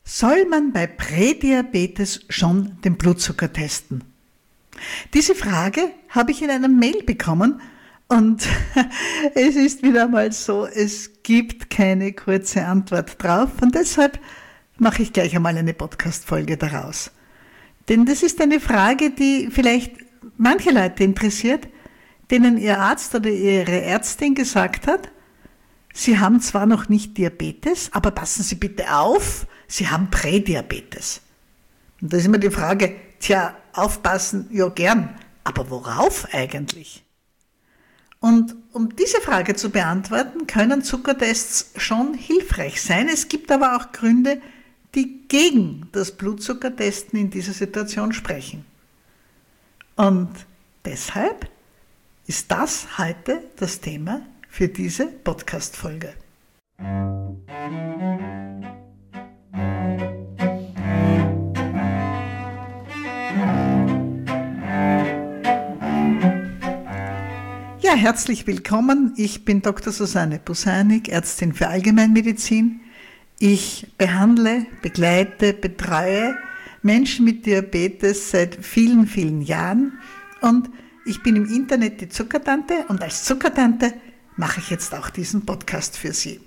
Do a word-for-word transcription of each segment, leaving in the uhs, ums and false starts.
Soll man bei Prädiabetes schon den Blutzucker testen? Diese Frage habe ich in einer Mail bekommen und es ist wieder mal so, es gibt keine kurze Antwort drauf und deshalb mache ich gleich einmal eine Podcast-Folge daraus. Denn das ist eine Frage, die vielleicht manche Leute interessiert, denen ihr Arzt oder ihre Ärztin gesagt hat, Sie haben zwar noch nicht Diabetes, aber passen Sie bitte auf, Sie haben Prädiabetes. Und da ist immer die Frage, tja, aufpassen, ja gern, aber worauf eigentlich? Und um diese Frage zu beantworten, können Zuckertests schon hilfreich sein. Es gibt aber auch Gründe, die gegen das Blutzuckertesten in dieser Situation sprechen. Und deshalb ist das heute das Thema für diese Podcast-Folge. Ja, herzlich willkommen. Ich bin Doktor Susanne Busanik, Ärztin für Allgemeinmedizin. Ich behandle, begleite, betreue Menschen mit Diabetes seit vielen, vielen Jahren und ich bin im Internet die Zuckertante und als Zuckertante mache ich jetzt auch diesen Podcast für Sie.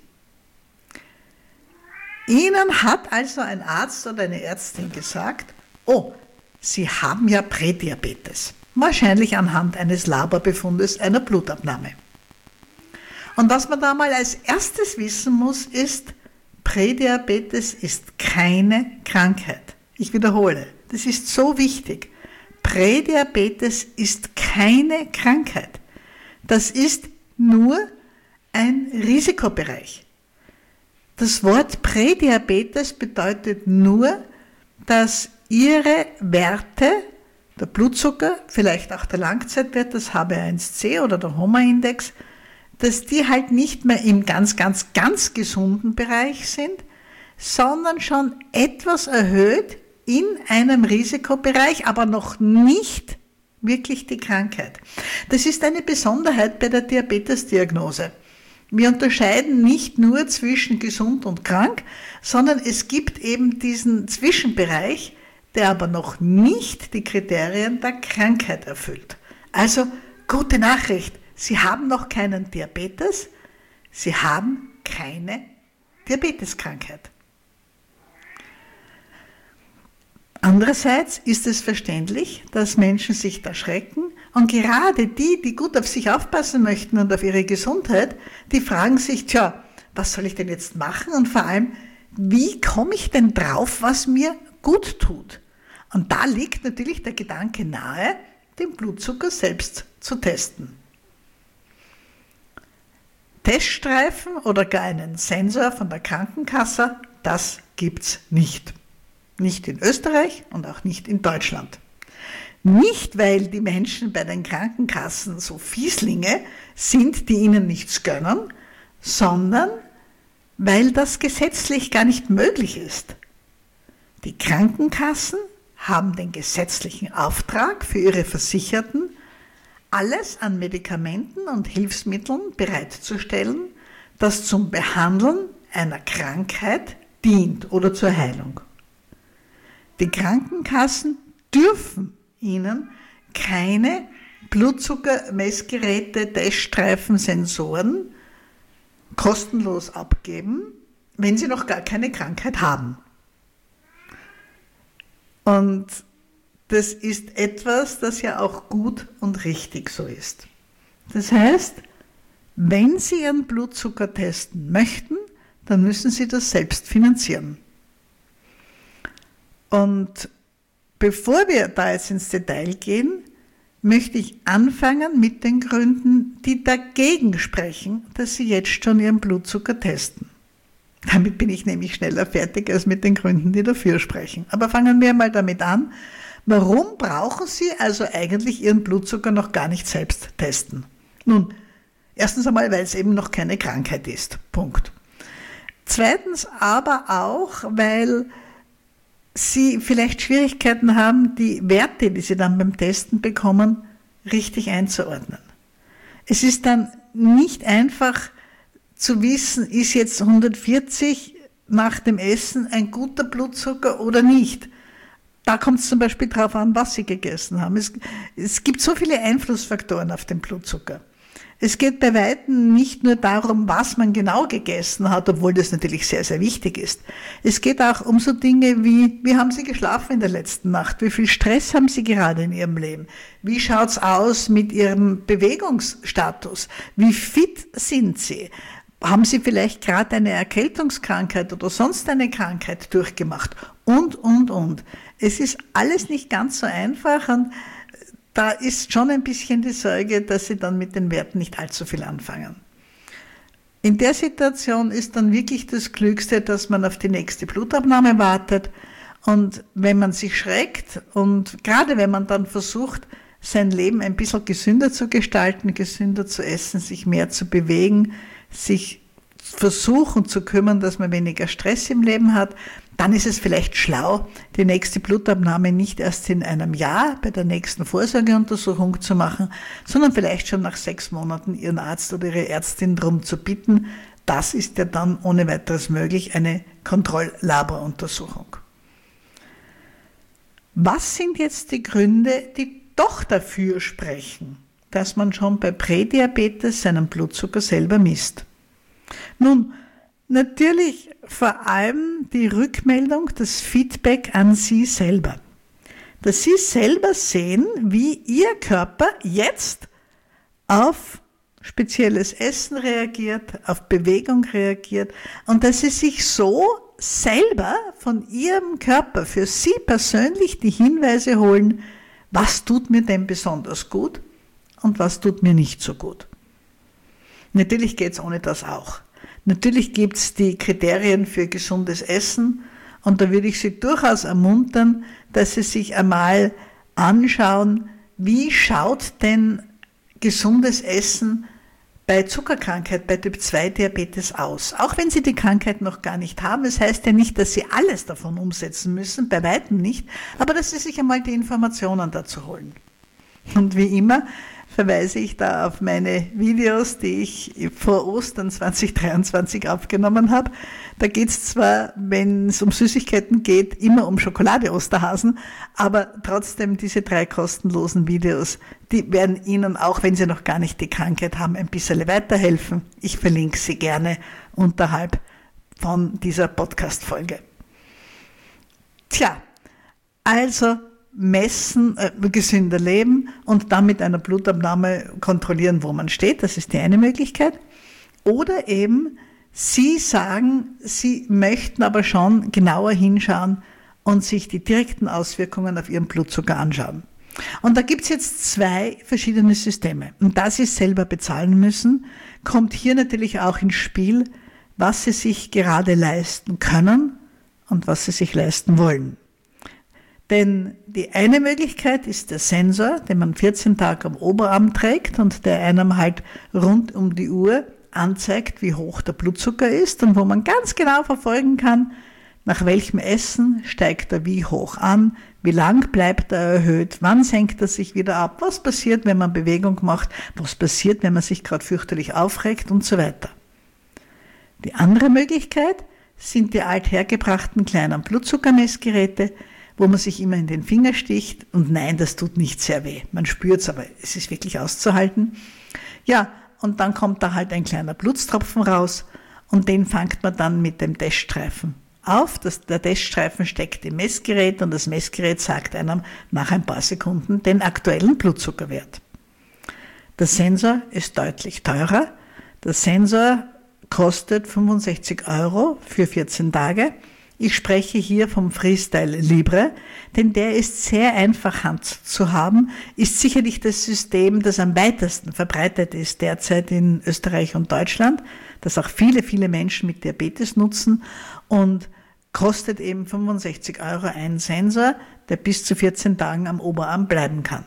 Ihnen hat also ein Arzt oder eine Ärztin gesagt, oh, Sie haben ja Prädiabetes. Wahrscheinlich anhand eines Laborbefundes einer Blutabnahme. Und was man da mal als erstes wissen muss, ist, Prädiabetes ist keine Krankheit. Ich wiederhole, das ist so wichtig. Prädiabetes ist keine Krankheit. Das ist nur ein Risikobereich. Das Wort Prädiabetes bedeutet nur, dass Ihre Werte, der Blutzucker, vielleicht auch der Langzeitwert, das H b A eins C oder der HOMA-Index, dass die halt nicht mehr im ganz, ganz, ganz gesunden Bereich sind, sondern schon etwas erhöht in einem Risikobereich, aber noch nicht wirklich die Krankheit. Das ist eine Besonderheit bei der Diabetesdiagnose. Wir unterscheiden nicht nur zwischen gesund und krank, sondern es gibt eben diesen Zwischenbereich, der aber noch nicht die Kriterien der Krankheit erfüllt. Also, gute Nachricht, Sie haben noch keinen Diabetes, Sie haben keine Diabeteskrankheit. Andererseits ist es verständlich, dass Menschen sich da schrecken und gerade die, die gut auf sich aufpassen möchten und auf ihre Gesundheit, die fragen sich, tja, was soll ich denn jetzt machen und vor allem, wie komme ich denn drauf, was mir gut tut? Und da liegt natürlich der Gedanke nahe, den Blutzucker selbst zu testen. Teststreifen oder gar einen Sensor von der Krankenkasse, das gibt's nicht. Nicht in Österreich und auch nicht in Deutschland. Nicht, weil die Menschen bei den Krankenkassen so Fieslinge sind, die ihnen nichts gönnen, sondern weil das gesetzlich gar nicht möglich ist. Die Krankenkassen haben den gesetzlichen Auftrag für ihre Versicherten, alles an Medikamenten und Hilfsmitteln bereitzustellen, das zum Behandeln einer Krankheit dient oder zur Heilung. Die Krankenkassen dürfen Ihnen keine Blutzuckermessgeräte, Teststreifen, Sensoren kostenlos abgeben, wenn Sie noch gar keine Krankheit haben. Und das ist etwas, das ja auch gut und richtig so ist. Das heißt, wenn Sie Ihren Blutzucker testen möchten, dann müssen Sie das selbst finanzieren. Und bevor wir da jetzt ins Detail gehen, möchte ich anfangen mit den Gründen, die dagegen sprechen, dass Sie jetzt schon Ihren Blutzucker testen. Damit bin ich nämlich schneller fertig als mit den Gründen, die dafür sprechen. Aber fangen wir mal damit an. Warum brauchen Sie also eigentlich Ihren Blutzucker noch gar nicht selbst testen? Nun, erstens einmal, weil es eben noch keine Krankheit ist. Punkt. Zweitens aber auch, weil Sie vielleicht Schwierigkeiten haben, die Werte, die Sie dann beim Testen bekommen, richtig einzuordnen. Es ist dann nicht einfach zu wissen, ist jetzt hundertvierzig nach dem Essen ein guter Blutzucker oder nicht? Da kommt es zum Beispiel darauf an, was Sie gegessen haben. Es, es gibt so viele Einflussfaktoren auf den Blutzucker. Es geht bei Weitem nicht nur darum, was man genau gegessen hat, obwohl das natürlich sehr, sehr wichtig ist. Es geht auch um so Dinge wie, wie haben Sie geschlafen in der letzten Nacht? Wie viel Stress haben Sie gerade in Ihrem Leben? Wie schaut's aus mit Ihrem Bewegungsstatus? Wie fit sind Sie? Haben Sie vielleicht gerade eine Erkältungskrankheit oder sonst eine Krankheit durchgemacht? Und, und, und. Es ist alles nicht ganz so einfach und da ist schon ein bisschen die Sorge, dass Sie dann mit den Werten nicht allzu viel anfangen. In der Situation ist dann wirklich das Klügste, dass man auf die nächste Blutabnahme wartet und wenn man sich schreckt und gerade wenn man dann versucht, sein Leben ein bisschen gesünder zu gestalten, gesünder zu essen, sich mehr zu bewegen, sich versuchen zu kümmern, dass man weniger Stress im Leben hat, dann ist es vielleicht schlau, die nächste Blutabnahme nicht erst in einem Jahr bei der nächsten Vorsorgeuntersuchung zu machen, sondern vielleicht schon nach sechs Monaten Ihren Arzt oder Ihre Ärztin darum zu bitten. Das ist ja dann ohne weiteres möglich, eine Kontrolllaboruntersuchung. Was sind jetzt die Gründe, die doch dafür sprechen, dass man schon bei Prädiabetes seinen Blutzucker selber misst? Nun, natürlich vor allem die Rückmeldung, das Feedback an Sie selber. Dass Sie selber sehen, wie Ihr Körper jetzt auf spezielles Essen reagiert, auf Bewegung reagiert und dass Sie sich so selber von Ihrem Körper für Sie persönlich die Hinweise holen, was tut mir denn besonders gut und was tut mir nicht so gut. Natürlich geht es ohne das auch. Natürlich gibt es die Kriterien für gesundes Essen und da würde ich Sie durchaus ermuntern, dass Sie sich einmal anschauen, wie schaut denn gesundes Essen bei Zuckerkrankheit, bei Typ zwei Diabetes aus. Auch wenn Sie die Krankheit noch gar nicht haben, das heißt ja nicht, dass Sie alles davon umsetzen müssen, bei weitem nicht, aber dass Sie sich einmal die Informationen dazu holen. Und wie immer verweise ich da auf meine Videos, die ich vor Ostern zwanzig dreiundzwanzig aufgenommen habe. Da geht es zwar, wenn es um Süßigkeiten geht, immer um Schokolade-Osterhasen, aber trotzdem diese drei kostenlosen Videos, die werden Ihnen, auch wenn Sie noch gar nicht die Krankheit haben, ein bisschen weiterhelfen. Ich verlinke sie gerne unterhalb von dieser Podcast-Folge. Tja, also messen, äh, gesünder leben und dann mit einer Blutabnahme kontrollieren, wo man steht. Das ist die eine Möglichkeit. Oder eben, Sie sagen, Sie möchten aber schon genauer hinschauen und sich die direkten Auswirkungen auf Ihren Blutzucker anschauen. Und da gibt es jetzt zwei verschiedene Systeme. Und da Sie es selber bezahlen müssen, kommt hier natürlich auch ins Spiel, was Sie sich gerade leisten können und was Sie sich leisten wollen. Denn die eine Möglichkeit ist der Sensor, den man vierzehn Tage am Oberarm trägt und der einem halt rund um die Uhr anzeigt, wie hoch der Blutzucker ist und wo man ganz genau verfolgen kann, nach welchem Essen steigt er wie hoch an, wie lang bleibt er erhöht, wann senkt er sich wieder ab, was passiert, wenn man Bewegung macht, was passiert, wenn man sich gerade fürchterlich aufregt und so weiter. Die andere Möglichkeit sind die althergebrachten kleinen Blutzuckermessgeräte, wo man sich immer in den Finger sticht und nein, das tut nicht sehr weh. Man spürt es, aber es ist wirklich auszuhalten. Ja, und dann kommt da halt ein kleiner Blutstropfen raus und den fängt man dann mit dem Teststreifen auf. Das, der Teststreifen steckt im Messgerät und das Messgerät sagt einem nach ein paar Sekunden den aktuellen Blutzuckerwert. Der Sensor ist deutlich teurer. Der Sensor kostet fünfundsechzig Euro für vierzehn Tage. Ich spreche hier vom Freestyle Libre, denn der ist sehr einfach Hand zu haben, ist sicherlich das System, das am weitesten verbreitet ist derzeit in Österreich und Deutschland, das auch viele, viele Menschen mit Diabetes nutzen und kostet eben fünfundsechzig Euro ein Sensor, der bis zu vierzehn Tagen am Oberarm bleiben kann.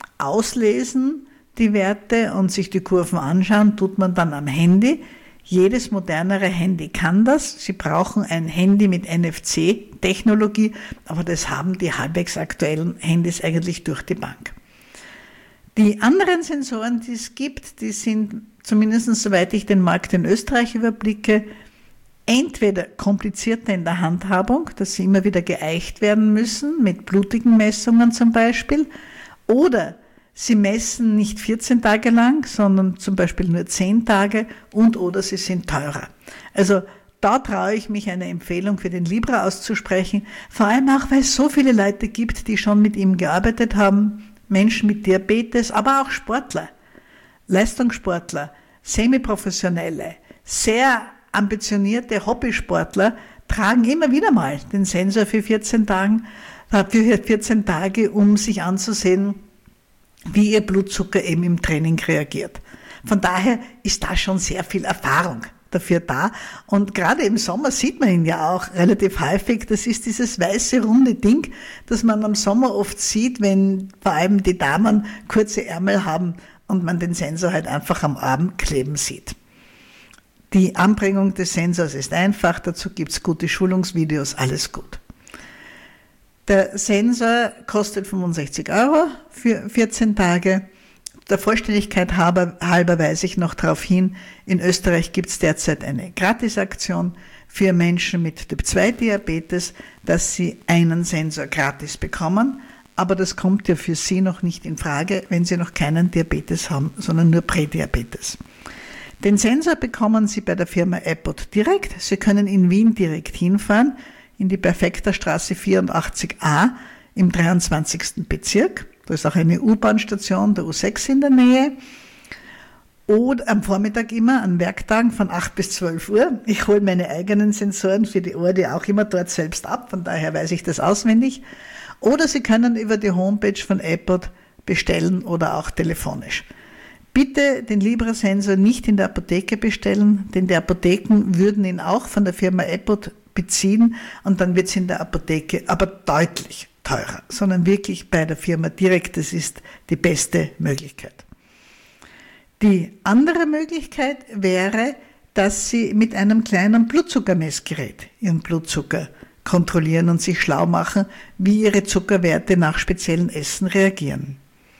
Auslesen die Werte und sich die Kurven anschauen, tut man dann am Handy. Jedes modernere Handy kann das. Sie brauchen ein Handy mit N F C-Technologie, aber das haben die halbwegs aktuellen Handys eigentlich durch die Bank. Die anderen Sensoren, die es gibt, die sind zumindest soweit ich den Markt in Österreich überblicke, entweder komplizierter in der Handhabung, dass sie immer wieder geeicht werden müssen, mit blutigen Messungen zum Beispiel, oder sie messen nicht vierzehn Tage lang, sondern zum Beispiel nur zehn Tage und oder sie sind teurer. Also da traue ich mich, eine Empfehlung für den Libra auszusprechen, vor allem auch, weil es so viele Leute gibt, die schon mit ihm gearbeitet haben, Menschen mit Diabetes, aber auch Sportler, Leistungssportler, Semiprofessionelle, sehr ambitionierte Hobbysportler tragen immer wieder mal den Sensor für vierzehn Tagen, für vierzehn Tage, um sich anzusehen, wie ihr Blutzucker eben im Training reagiert. Von daher ist da schon sehr viel Erfahrung dafür da. Und gerade im Sommer sieht man ihn ja auch relativ häufig. Das ist dieses weiße, runde Ding, das man am Sommer oft sieht, wenn vor allem die Damen kurze Ärmel haben und man den Sensor halt einfach am Arm kleben sieht. Die Anbringung des Sensors ist einfach, dazu gibt's gute Schulungsvideos, alles gut. Der Sensor kostet fünfundsechzig Euro für vierzehn Tage. Der Vollständigkeit halber, halber weise ich noch darauf hin, in Österreich gibt es derzeit eine Gratisaktion für Menschen mit Typ zwei Diabetes, dass sie einen Sensor gratis bekommen, aber das kommt ja für sie noch nicht in Frage, wenn sie noch keinen Diabetes haben, sondern nur Prädiabetes. Den Sensor bekommen Sie bei der Firma Abbott direkt. Sie können in Wien direkt hinfahren, in die Perfekterstraße vierundachtzig a im dreiundzwanzigsten Bezirk. Da ist auch eine U-Bahn-Station, der U sechs in der Nähe. Oder am Vormittag immer, an Werktagen von acht bis zwölf Uhr. Ich hole meine eigenen Sensoren für die Ohr, die auch immer dort selbst ab, von daher weiß ich das auswendig. Oder Sie können über die Homepage von Abbott bestellen oder auch telefonisch. Bitte den Libra-Sensor nicht in der Apotheke bestellen, denn die Apotheken würden ihn auch von der Firma Abbott beziehen und dann wird es in der Apotheke aber deutlich teurer, sondern wirklich bei der Firma direkt, das ist die beste Möglichkeit. Die andere Möglichkeit wäre, dass Sie mit einem kleinen Blutzuckermessgerät Ihren Blutzucker kontrollieren und sich schlau machen, wie Ihre Zuckerwerte nach speziellen Essen reagieren.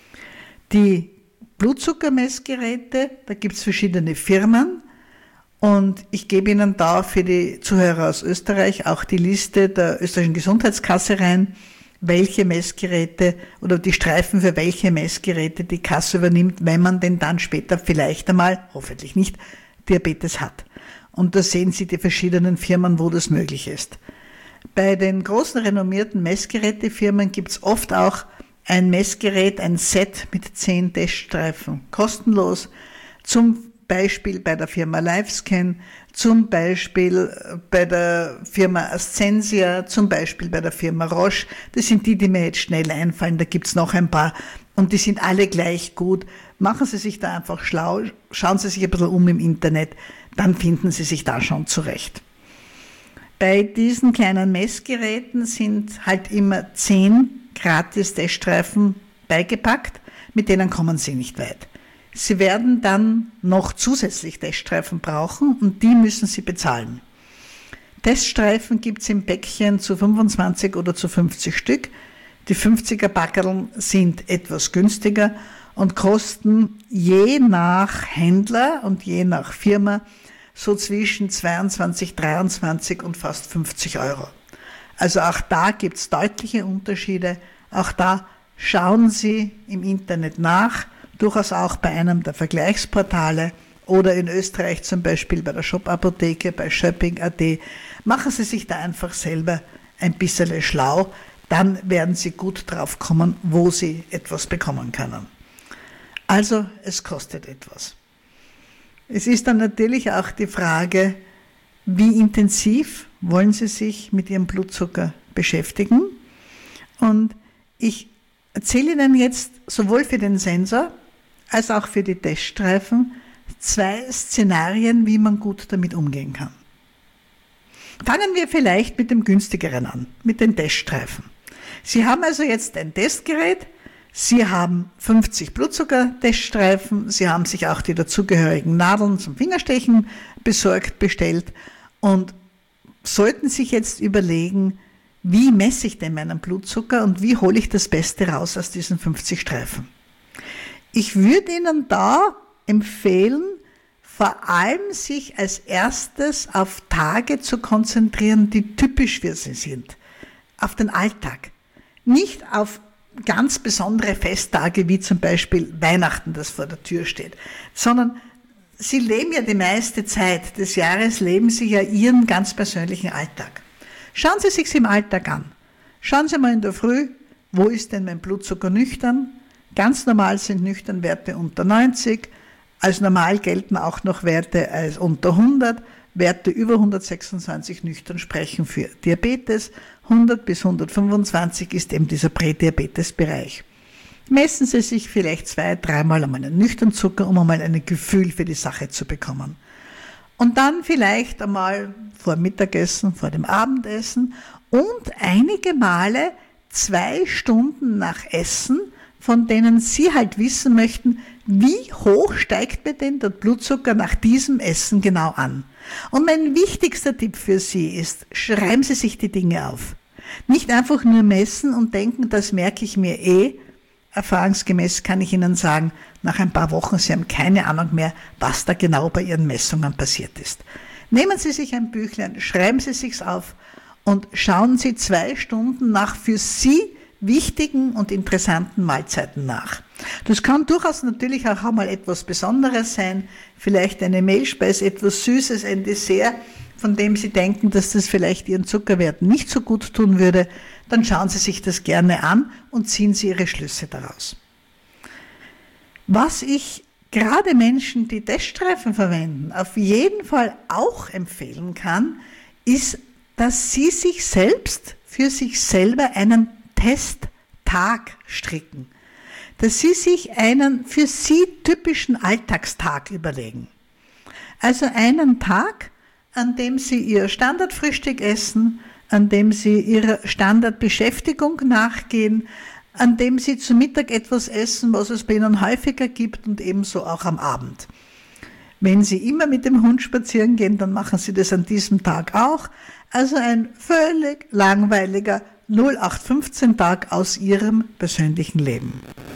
Die Blutzuckermessgeräte, da gibt es verschiedene Firmen und ich gebe Ihnen da für die Zuhörer aus Österreich auch die Liste der österreichischen Gesundheitskasse rein, welche Messgeräte oder die Streifen für welche Messgeräte die Kasse übernimmt, wenn man denn dann später vielleicht einmal, hoffentlich nicht, Diabetes hat. Und da sehen Sie die verschiedenen Firmen, wo das möglich ist. Bei den großen renommierten Messgerätefirmen gibt es oft auch ein Messgerät, ein Set mit zehn Teststreifen, kostenlos, zum Beispiel bei der Firma Livescan, zum Beispiel bei der Firma Ascensia, zum Beispiel bei der Firma Roche. Das sind die, die mir jetzt schnell einfallen, da gibt's noch ein paar und die sind alle gleich gut. Machen Sie sich da einfach schlau, schauen Sie sich ein bisschen um im Internet, dann finden Sie sich da schon zurecht. Bei diesen kleinen Messgeräten sind halt immer zehn Gratis-Teststreifen beigepackt, mit denen kommen Sie nicht weit. Sie werden dann noch zusätzlich Teststreifen brauchen und die müssen Sie bezahlen. Teststreifen gibt es im Päckchen zu fünfundzwanzig oder zu fünfzig Stück. Die fünfziger Packerln sind etwas günstiger und kosten je nach Händler und je nach Firma so zwischen zweiundzwanzig, dreiundzwanzig und fast fünfzig Euro. Also auch da gibt es deutliche Unterschiede. Auch da schauen Sie im Internet nach, durchaus auch bei einem der Vergleichsportale oder in Österreich zum Beispiel bei der Shop-Apotheke, bei shopping punkt at. Machen Sie sich da einfach selber ein bisschen schlau, dann werden Sie gut drauf kommen, wo Sie etwas bekommen können. Also, es kostet etwas. Es ist dann natürlich auch die Frage, wie intensiv wollen Sie sich mit Ihrem Blutzucker beschäftigen? Und ich erzähle Ihnen jetzt sowohl für den Sensor als auch für die Teststreifen zwei Szenarien, wie man gut damit umgehen kann. Fangen wir vielleicht mit dem günstigeren an, mit den Teststreifen. Sie haben also jetzt ein Testgerät, Sie haben fünfzig Blutzucker-Teststreifen, Sie haben sich auch die dazugehörigen Nadeln zum Fingerstechen besorgt, bestellt und sollten sich jetzt überlegen, wie messe ich denn meinen Blutzucker und wie hole ich das Beste raus aus diesen fünfzig Streifen. Ich würde Ihnen da empfehlen, vor allem sich als erstes auf Tage zu konzentrieren, die typisch für sie sind, auf den Alltag, nicht auf ganz besondere Festtage wie zum Beispiel Weihnachten, das vor der Tür steht, sondern sie leben ja die meiste Zeit des Jahres, leben sie ja ihren ganz persönlichen Alltag. Schauen Sie sich's im Alltag an. Schauen Sie mal in der Früh, wo ist denn mein Blutzucker nüchtern? Ganz normal sind Nüchternwerte unter neunzig, als normal gelten auch noch Werte als unter hundert, Werte über hundertsechsundzwanzig nüchtern sprechen für Diabetes, hundert bis hundertfünfundzwanzig ist eben dieser Prädiabetes-Bereich. Messen Sie sich vielleicht zwei, dreimal einmal einen nüchternen Zucker, um einmal ein Gefühl für die Sache zu bekommen. Und dann vielleicht einmal vor dem Mittagessen, vor dem Abendessen und einige Male zwei Stunden nach Essen, von denen Sie halt wissen möchten, wie hoch steigt mir denn der Blutzucker nach diesem Essen genau an. Und mein wichtigster Tipp für Sie ist, schreiben Sie sich die Dinge auf. Nicht einfach nur messen und denken, das merke ich mir eh. Erfahrungsgemäß kann ich Ihnen sagen, nach ein paar Wochen, Sie haben keine Ahnung mehr, was da genau bei Ihren Messungen passiert ist. Nehmen Sie sich ein Büchlein, schreiben Sie sich's auf und schauen Sie zwei Stunden nach für Sie wichtigen und interessanten Mahlzeiten nach. Das kann durchaus natürlich auch einmal etwas Besonderes sein, vielleicht eine Mehlspeise, etwas Süßes, ein Dessert, von dem Sie denken, dass das vielleicht Ihren Zuckerwerten nicht so gut tun würde, dann schauen Sie sich das gerne an und ziehen Sie Ihre Schlüsse daraus. Was ich gerade Menschen, die Teststreifen verwenden, auf jeden Fall auch empfehlen kann, ist, dass sie sich selbst für sich selber einen Testtag stricken, dass Sie sich einen für Sie typischen Alltagstag überlegen. Also einen Tag, an dem Sie Ihr Standardfrühstück essen, an dem Sie Ihrer Standardbeschäftigung nachgehen, an dem Sie zu Mittag etwas essen, was es bei Ihnen häufiger gibt und ebenso auch am Abend. Wenn Sie immer mit dem Hund spazieren gehen, dann machen Sie das an diesem Tag auch. Also ein völlig langweiliger null acht fünfzehn Tag aus Ihrem persönlichen Leben.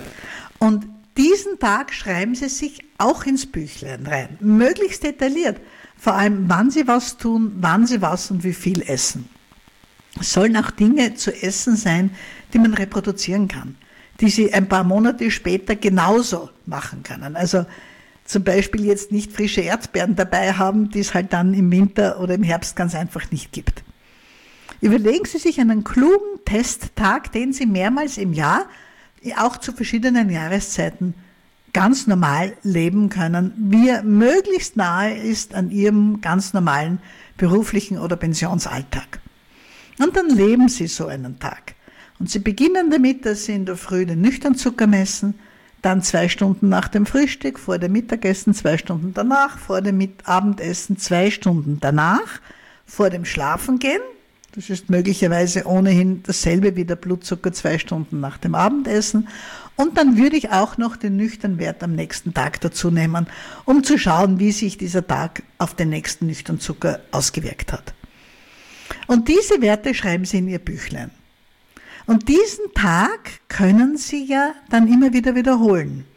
Und diesen Tag schreiben Sie sich auch ins Büchlein rein, möglichst detailliert, vor allem wann Sie was tun, wann Sie was und wie viel essen. Es sollen auch Dinge zu essen sein, die man reproduzieren kann, die Sie ein paar Monate später genauso machen können. Also zum Beispiel jetzt nicht frische Erdbeeren dabei haben, die es halt dann im Winter oder im Herbst ganz einfach nicht gibt. Überlegen Sie sich einen klugen Testtag, den Sie mehrmals im Jahr, auch zu verschiedenen Jahreszeiten, ganz normal leben können, wie er möglichst nahe ist an Ihrem ganz normalen beruflichen oder Pensionsalltag. Und dann leben Sie so einen Tag. Und Sie beginnen damit, dass Sie in der Früh den nüchternen Zucker messen, dann zwei Stunden nach dem Frühstück, vor dem Mittagessen, zwei Stunden danach, vor dem Abendessen, zwei Stunden danach, vor dem Schlafengehen. Das ist möglicherweise ohnehin dasselbe wie der Blutzucker zwei Stunden nach dem Abendessen. Und dann würde ich auch noch den nüchternen Wert am nächsten Tag dazu nehmen, um zu schauen, wie sich dieser Tag auf den nächsten nüchternen Zucker ausgewirkt hat. Und diese Werte schreiben Sie in Ihr Büchlein. Und diesen Tag können Sie ja dann immer wieder wiederholen.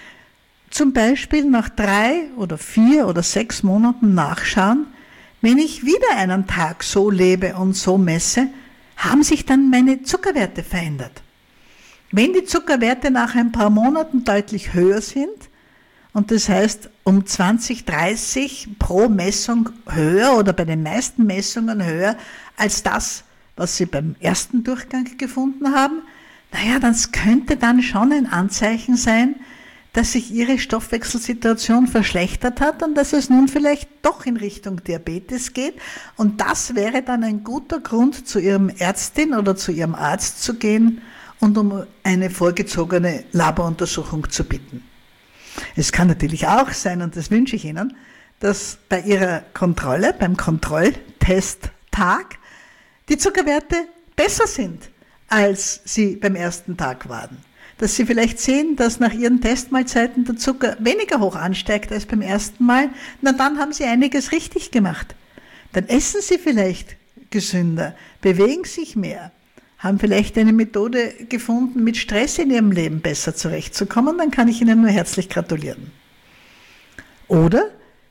Zum Beispiel nach drei oder vier oder sechs Monaten nachschauen, wenn ich wieder einen Tag so lebe und so messe, haben sich dann meine Zuckerwerte verändert. Wenn die Zuckerwerte nach ein paar Monaten deutlich höher sind, und das heißt um zwanzig, dreißig pro Messung höher oder bei den meisten Messungen höher als das, was Sie beim ersten Durchgang gefunden haben, naja, das könnte dann schon ein Anzeichen sein, dass sich Ihre Stoffwechselsituation verschlechtert hat und dass es nun vielleicht doch in Richtung Diabetes geht. Und das wäre dann ein guter Grund, zu Ihrem Ärztin oder zu Ihrem Arzt zu gehen und um eine vorgezogene Laboruntersuchung zu bitten. Es kann natürlich auch sein, und das wünsche ich Ihnen, dass bei Ihrer Kontrolle, beim Kontrolltesttag, die Zuckerwerte besser sind, als Sie beim ersten Tag waren. Dass Sie vielleicht sehen, dass nach Ihren Testmahlzeiten der Zucker weniger hoch ansteigt als beim ersten Mal, na dann haben Sie einiges richtig gemacht. Dann essen Sie vielleicht gesünder, bewegen sich mehr, haben vielleicht eine Methode gefunden, mit Stress in Ihrem Leben besser zurechtzukommen, dann kann ich Ihnen nur herzlich gratulieren. Oder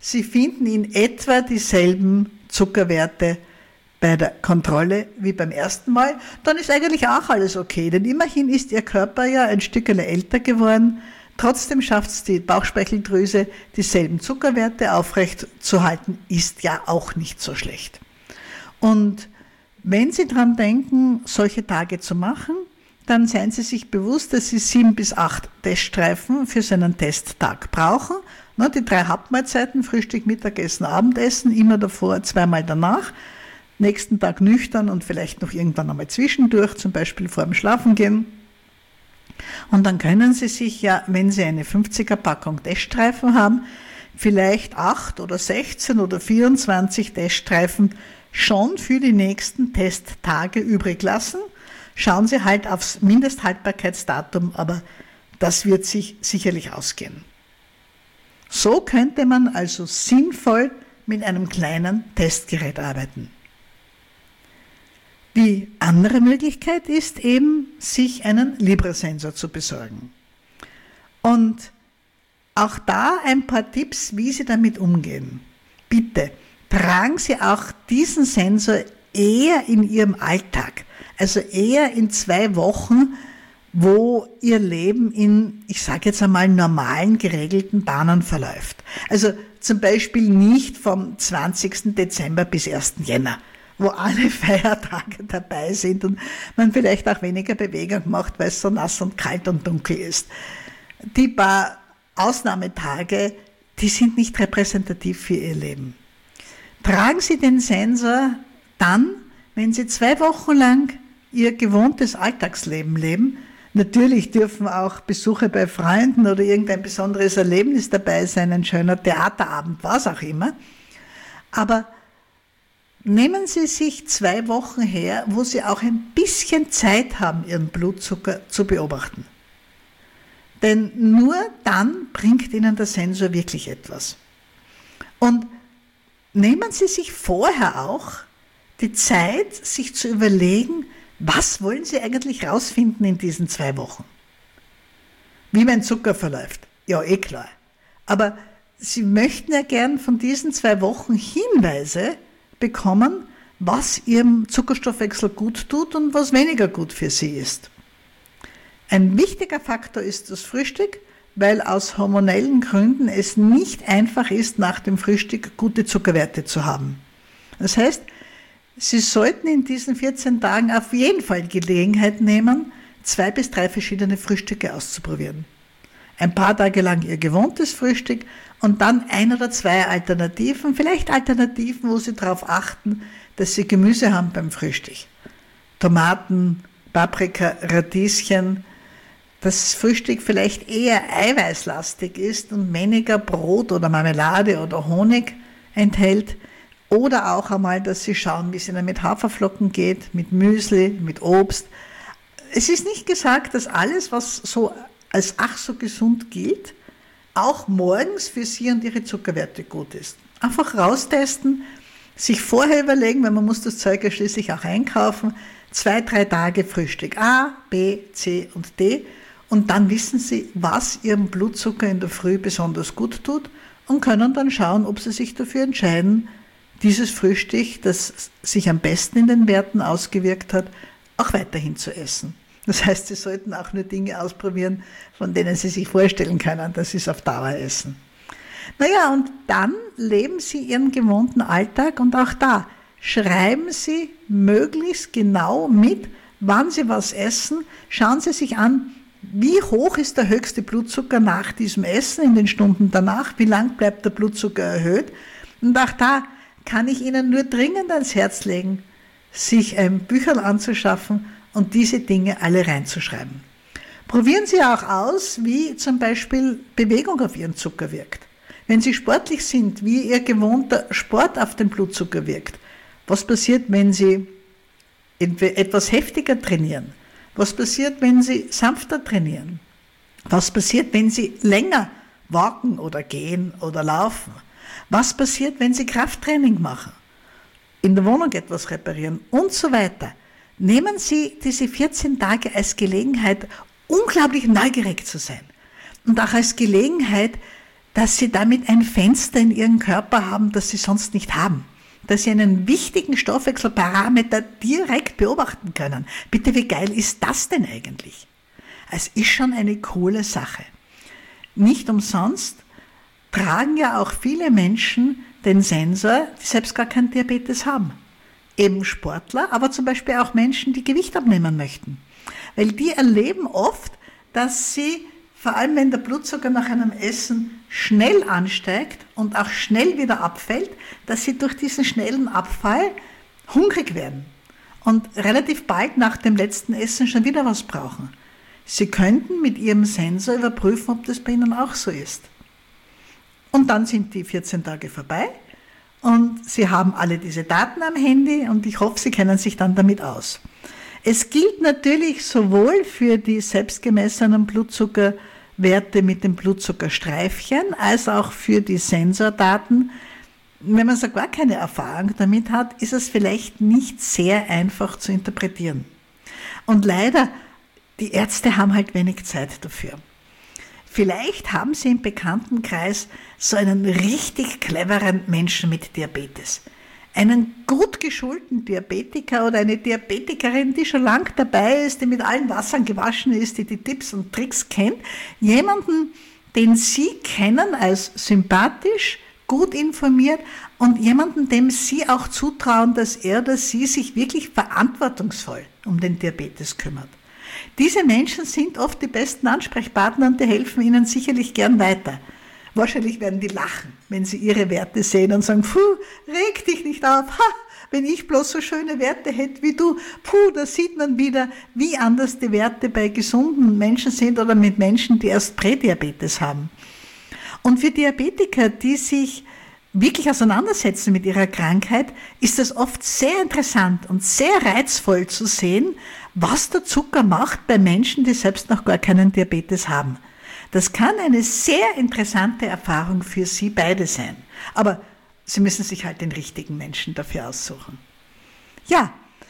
Sie finden in etwa dieselben Zuckerwerte bei der Kontrolle wie beim ersten Mal, dann ist eigentlich auch alles okay, denn immerhin ist Ihr Körper ja ein Stückchen älter geworden. Trotzdem schafft es die Bauchspeicheldrüse, dieselben Zuckerwerte aufrecht zu halten, ist ja auch nicht so schlecht. Und wenn Sie daran denken, solche Tage zu machen, dann seien Sie sich bewusst, dass Sie sieben bis acht Teststreifen für so einen Testtag brauchen. Die drei Hauptmahlzeiten, Frühstück, Mittagessen, Abendessen, immer davor, zweimal danach. Nächsten Tag nüchtern und vielleicht noch irgendwann einmal zwischendurch, zum Beispiel vor dem Schlafengehen. Und dann können Sie sich ja, wenn Sie eine fünfziger Packung Teststreifen haben, vielleicht acht oder sechzehn oder vierundzwanzig Teststreifen schon für die nächsten Testtage übrig lassen. Schauen Sie halt aufs Mindesthaltbarkeitsdatum, aber das wird sich sicherlich ausgehen. So könnte man also sinnvoll mit einem kleinen Testgerät arbeiten. Die andere Möglichkeit ist eben, sich einen Libra-Sensor zu besorgen. Und auch da ein paar Tipps, wie Sie damit umgehen. Bitte tragen Sie auch diesen Sensor eher in Ihrem Alltag, also eher in zwei Wochen, wo Ihr Leben in, ich sage jetzt einmal, normalen, geregelten Bahnen verläuft. Also zum Beispiel nicht vom zwanzigsten Dezember bis ersten Jänner, wo alle Feiertage dabei sind und man vielleicht auch weniger Bewegung macht, weil es so nass und kalt und dunkel ist. Die paar Ausnahmetage, die sind nicht repräsentativ für Ihr Leben. Tragen Sie den Sensor dann, wenn Sie zwei Wochen lang Ihr gewohntes Alltagsleben leben. Natürlich dürfen auch Besuche bei Freunden oder irgendein besonderes Erlebnis dabei sein, ein schöner Theaterabend, was auch immer. Aber nehmen Sie sich zwei Wochen her, wo Sie auch ein bisschen Zeit haben, Ihren Blutzucker zu beobachten. Denn nur dann bringt Ihnen der Sensor wirklich etwas. Und nehmen Sie sich vorher auch die Zeit, sich zu überlegen, was wollen Sie eigentlich rausfinden in diesen zwei Wochen? Wie mein Zucker verläuft? Ja, eh klar. Aber Sie möchten ja gern von diesen zwei Wochen Hinweise bekommen, was Ihrem Zuckerstoffwechsel gut tut und was weniger gut für Sie ist. Ein wichtiger Faktor ist das Frühstück, weil aus hormonellen Gründen es nicht einfach ist, nach dem Frühstück gute Zuckerwerte zu haben. Das heißt, Sie sollten in diesen vierzehn Tagen auf jeden Fall Gelegenheit nehmen, zwei bis drei verschiedene Frühstücke auszuprobieren. Ein paar Tage lang Ihr gewohntes Frühstück und dann ein oder zwei Alternativen, vielleicht Alternativen, wo Sie darauf achten, dass Sie Gemüse haben beim Frühstück. Tomaten, Paprika, Radieschen, dass das Frühstück vielleicht eher eiweißlastig ist und weniger Brot oder Marmelade oder Honig enthält. Oder auch einmal, dass Sie schauen, wie es Ihnen mit Haferflocken geht, mit Müsli, mit Obst. Es ist nicht gesagt, dass alles, was so als ach so gesund gilt, auch morgens für Sie und Ihre Zuckerwerte gut ist. Einfach raustesten, sich vorher überlegen, weil man muss das Zeug ja schließlich auch einkaufen, zwei, drei Tage Frühstück A, B, C und D und dann wissen Sie, was Ihrem Blutzucker in der Früh besonders gut tut und können dann schauen, ob Sie sich dafür entscheiden, dieses Frühstück, das sich am besten in den Werten ausgewirkt hat, auch weiterhin zu essen. Das heißt, Sie sollten auch nur Dinge ausprobieren, von denen Sie sich vorstellen können, dass Sie es auf Dauer essen. Naja, und dann leben Sie Ihren gewohnten Alltag und auch da schreiben Sie möglichst genau mit, wann Sie was essen. Schauen Sie sich an, wie hoch ist der höchste Blutzucker nach diesem Essen in den Stunden danach, wie lang bleibt der Blutzucker erhöht. Und auch da kann ich Ihnen nur dringend ans Herz legen, sich ein Bücherl anzuschaffen und diese Dinge alle reinzuschreiben. Probieren Sie auch aus, wie zum Beispiel Bewegung auf Ihren Zucker wirkt. Wenn Sie sportlich sind, wie Ihr gewohnter Sport auf den Blutzucker wirkt. Was passiert, wenn Sie etwas heftiger trainieren? Was passiert, wenn Sie sanfter trainieren? Was passiert, wenn Sie länger walken oder gehen oder laufen? Was passiert, wenn Sie Krafttraining machen, in der Wohnung etwas reparieren und so weiter? Nehmen Sie diese vierzehn Tage als Gelegenheit, unglaublich neugierig zu sein und auch als Gelegenheit, dass sie damit ein Fenster in ihren Körper haben, das sie sonst nicht haben. Dass sie einen wichtigen Stoffwechselparameter direkt beobachten können. Bitte, wie geil ist das denn eigentlich? Es ist schon eine coole Sache. Nicht umsonst tragen ja auch viele Menschen den Sensor, die selbst gar keinen Diabetes haben. Eben Sportler, aber zum Beispiel auch Menschen, die Gewicht abnehmen möchten. Weil die erleben oft, dass sie, vor allem wenn der Blutzucker nach einem Essen schnell ansteigt und auch schnell wieder abfällt, dass sie durch diesen schnellen Abfall hungrig werden und relativ bald nach dem letzten Essen schon wieder was brauchen. Sie könnten mit ihrem Sensor überprüfen, ob das bei ihnen auch so ist. Und dann sind die vierzehn Tage vorbei und Sie haben alle diese Daten am Handy und ich hoffe, Sie kennen sich dann damit aus. Es gilt natürlich sowohl für die selbstgemessenen Blutzuckerwerte mit dem Blutzuckerstreifchen als auch für die Sensordaten. Wenn man so gar keine Erfahrung damit hat, ist es vielleicht nicht sehr einfach zu interpretieren. Und leider, die Ärzte haben halt wenig Zeit dafür. Vielleicht haben Sie im Bekanntenkreis so einen richtig cleveren Menschen mit Diabetes. Einen gut geschulten Diabetiker oder eine Diabetikerin, die schon lang dabei ist, die mit allen Wassern gewaschen ist, die die Tipps und Tricks kennt. Jemanden, den Sie kennen als sympathisch, gut informiert und jemanden, dem Sie auch zutrauen, dass er oder sie sich wirklich verantwortungsvoll um den Diabetes kümmert. Diese Menschen sind oft die besten Ansprechpartner und die helfen Ihnen sicherlich gern weiter. Wahrscheinlich werden die lachen, wenn sie ihre Werte sehen und sagen, puh, reg dich nicht auf, ha, wenn ich bloß so schöne Werte hätte wie du, puh, da sieht man wieder, wie anders die Werte bei gesunden Menschen sind oder mit Menschen, die erst Prädiabetes haben. Und für Diabetiker, die sich wirklich auseinandersetzen mit ihrer Krankheit, ist es oft sehr interessant und sehr reizvoll zu sehen, was der Zucker macht bei Menschen, die selbst noch gar keinen Diabetes haben. Das kann eine sehr interessante Erfahrung für Sie beide sein. Aber Sie müssen sich halt den richtigen Menschen dafür aussuchen. Ja,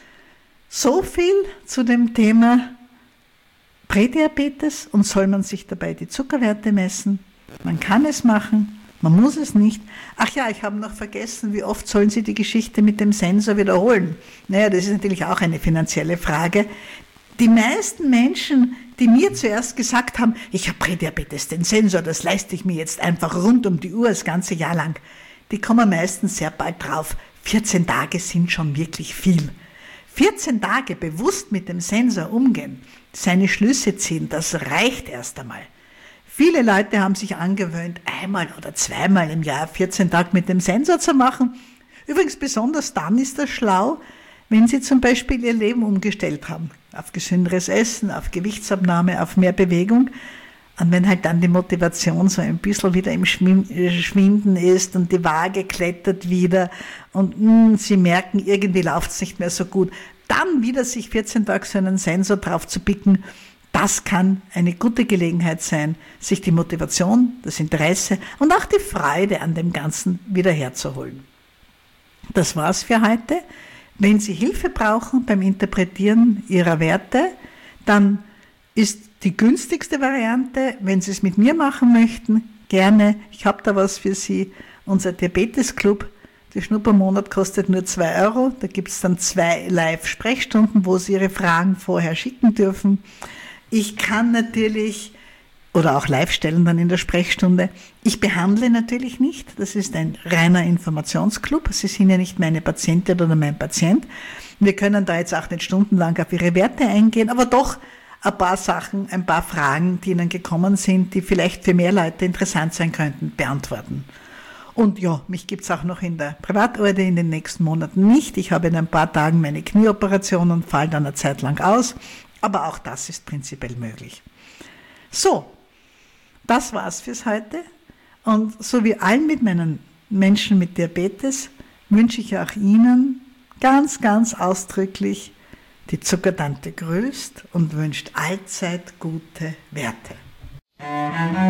so viel zu dem Thema Prädiabetes und soll man sich dabei die Zuckerwerte messen? Man kann es machen, man muss es nicht. Ach ja, ich habe noch vergessen, wie oft sollen Sie die Geschichte mit dem Sensor wiederholen? Naja, das ist natürlich auch eine finanzielle Frage. Die meisten Menschen, die mir zuerst gesagt haben, ich habe Prädiabetes, den Sensor, das leiste ich mir jetzt einfach rund um die Uhr das ganze Jahr lang, die kommen meistens sehr bald drauf, vierzehn Tage sind schon wirklich viel. vierzehn Tage bewusst mit dem Sensor umgehen, seine Schlüsse ziehen, das reicht erst einmal. Viele Leute haben sich angewöhnt, einmal oder zweimal im Jahr vierzehn Tage mit dem Sensor zu machen. Übrigens besonders dann ist das schlau, wenn Sie zum Beispiel Ihr Leben umgestellt haben, auf gesünderes Essen, auf Gewichtsabnahme, auf mehr Bewegung. Und wenn halt dann die Motivation so ein bisschen wieder im Schwinden ist und die Waage klettert wieder und mh, Sie merken, irgendwie läuft es nicht mehr so gut, dann wieder sich vierzehn Tage so einen Sensor drauf zu picken, das kann eine gute Gelegenheit sein, sich die Motivation, das Interesse und auch die Freude an dem Ganzen wieder herzuholen. Das war's für heute. Wenn Sie Hilfe brauchen beim Interpretieren Ihrer Werte, dann ist die günstigste Variante, wenn Sie es mit mir machen möchten, gerne, ich habe da was für Sie, unser Diabetes-Club. Der Schnuppermonat kostet nur zwei Euro, da gibt es dann zwei Live-Sprechstunden, wo Sie Ihre Fragen vorher schicken dürfen. Ich kann natürlich, oder auch live stellen dann in der Sprechstunde, ich behandle natürlich nicht, das ist ein reiner Informationsclub, Sie sind ja nicht meine Patientin oder mein Patient. Wir können da jetzt auch nicht stundenlang auf Ihre Werte eingehen, aber doch ein paar Sachen, ein paar Fragen, die Ihnen gekommen sind, die vielleicht für mehr Leute interessant sein könnten, beantworten. Und ja, mich gibt's auch noch in der Privatorte in den nächsten Monaten nicht. Ich habe in ein paar Tagen meine Knieoperation und falle dann eine Zeit lang aus. Aber auch das ist prinzipiell möglich. So, das war's fürs heute. Und so wie allen mit meinen Menschen mit Diabetes wünsche ich auch Ihnen ganz, ganz ausdrücklich, die Zuckertante grüßt und wünscht allzeit gute Werte.